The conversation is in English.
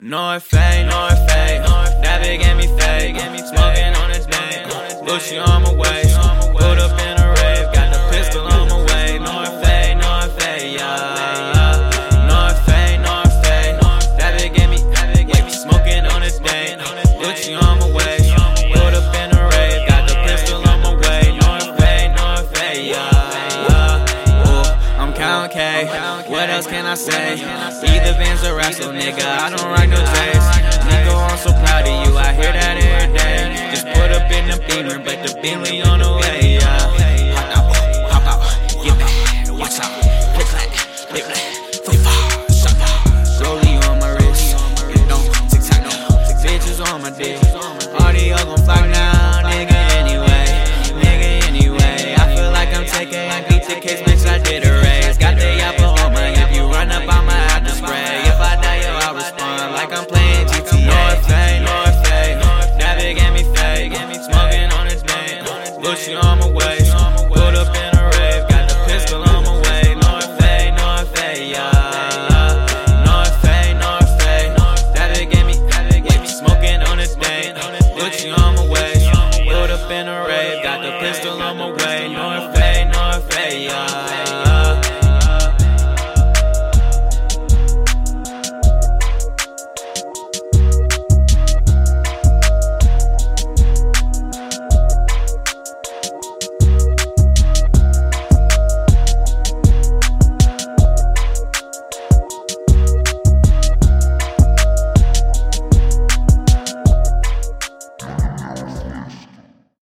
North fade, that bitch gave me fake. Smoking on his name, Gucci on my waist. Put up in a rave, got the pistol on my way. North fade, yeah. North fade, that bitch gave me smoking on his name, Gucci on my waist. Put up in a rave, got the pistol on my way. North fade, yeah. I'm Count K, what else can I say? Either Vans or Wrestle, nigga, I don't rock no J's. Nigga, I'm so proud of you, I hear that every day. Just put up in the Beamer, but the Bentley on the way.